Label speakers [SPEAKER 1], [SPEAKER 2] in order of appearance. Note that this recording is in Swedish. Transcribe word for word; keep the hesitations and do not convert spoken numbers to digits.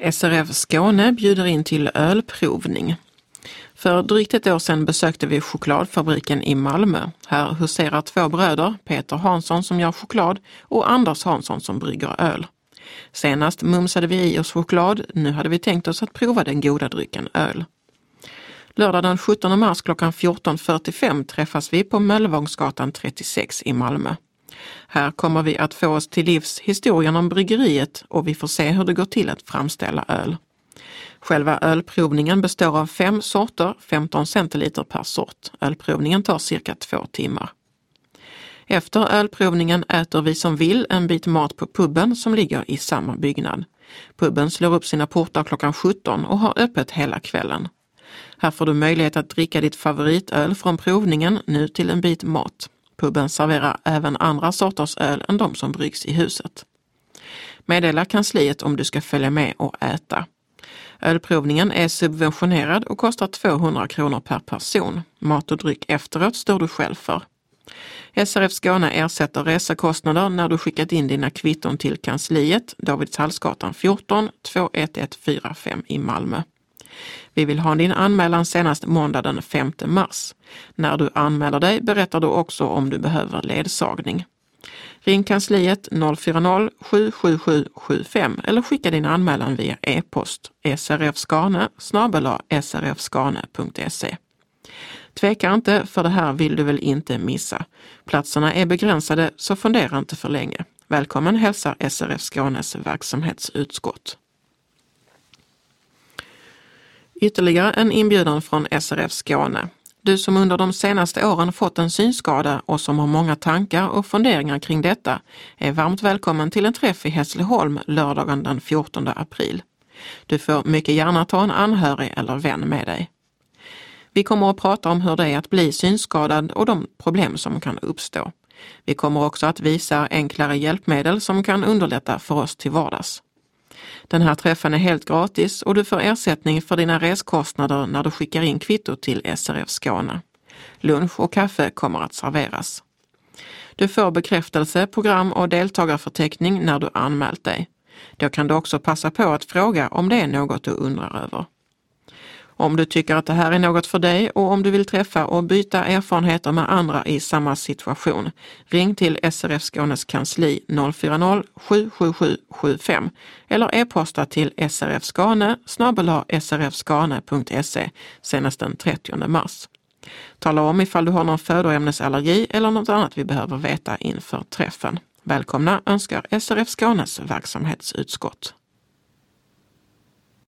[SPEAKER 1] S R F Skåne bjuder in till ölprovning. För drygt ett år sedan besökte vi chokladfabriken i Malmö. Här huserar två bröder, Peter Hansson som gör choklad och Anders Hansson som brygger öl. Senast mumsade vi i oss choklad, nu hade vi tänkt oss att prova den goda drycken öl. Lördag den sjuttonde mars klockan fjorton fyrtiofem träffas vi på Möllevångsgatan trettiosex i Malmö. Här kommer vi att få oss till livs historien om bryggeriet och vi får se hur det går till att framställa öl. Själva ölprovningen består av fem sorter, femton centiliter per sort. Ölprovningen tar cirka två timmar. Efter ölprovningen äter vi som vill en bit mat på puben som ligger i samma byggnad. Puben slår upp sina portar klockan sjutton och har öppet hela kvällen. Här får du möjlighet att dricka ditt favoritöl från provningen nu till en bit mat. Puben serverar även andra sorters öl än de som bryggs i huset. Meddela kansliet om du ska följa med och äta. Ölprovningen är subventionerad och kostar tvåhundra kronor per person. Mat och dryck efteråt står du själv för. S R F Skåne ersätter resekostnader när du skickat in dina kvitton till kansliet Davidshallsgatan fjorton två ett ett fyra fem i Malmö. Vi vill ha din anmälan senast måndag den femte mars. När du anmäler dig berättar du också om du behöver ledsagning. Ring kansliet noll fyra noll sju sju sju sju fem eller skicka din anmälan via e-post srfskane snabel-a srfskane punkt se. Tveka inte, för det här vill du väl inte missa. Platserna är begränsade, så fundera inte för länge. Välkommen hälsar S R F Skånes verksamhetsutskott. Ytterligare en inbjudan från S R F Skåne. Du som under de senaste åren fått en synskada och som har många tankar och funderingar kring detta är varmt välkommen till en träff i Hässleholm lördagen den fjortonde april. Du får mycket gärna ta en anhörig eller vän med dig. Vi kommer att prata om hur det är att bli synskadad och de problem som kan uppstå. Vi kommer också att visa enklare hjälpmedel som kan underlätta för oss till vardags. Den här träffen är helt gratis och du får ersättning för dina reskostnader när du skickar in kvitto till S R F Skåne. Lunch och kaffe kommer att serveras. Du får bekräftelse, program och deltagarförteckning när du anmält dig. Då kan du också passa på att fråga om det är något du undrar över. Om du tycker att det här är något för dig och om du vill träffa och byta erfarenheter med andra i samma situation, ring till S R F Skånes kansli noll fyra noll sju sju sju sju fem eller e-posta till srfskane snabel-a srfskane punkt se senast den trettionde mars. Tala om ifall du har någon födoämnesallergi eller något annat vi behöver veta inför träffen. Välkomna önskar S R F Skånes verksamhetsutskott.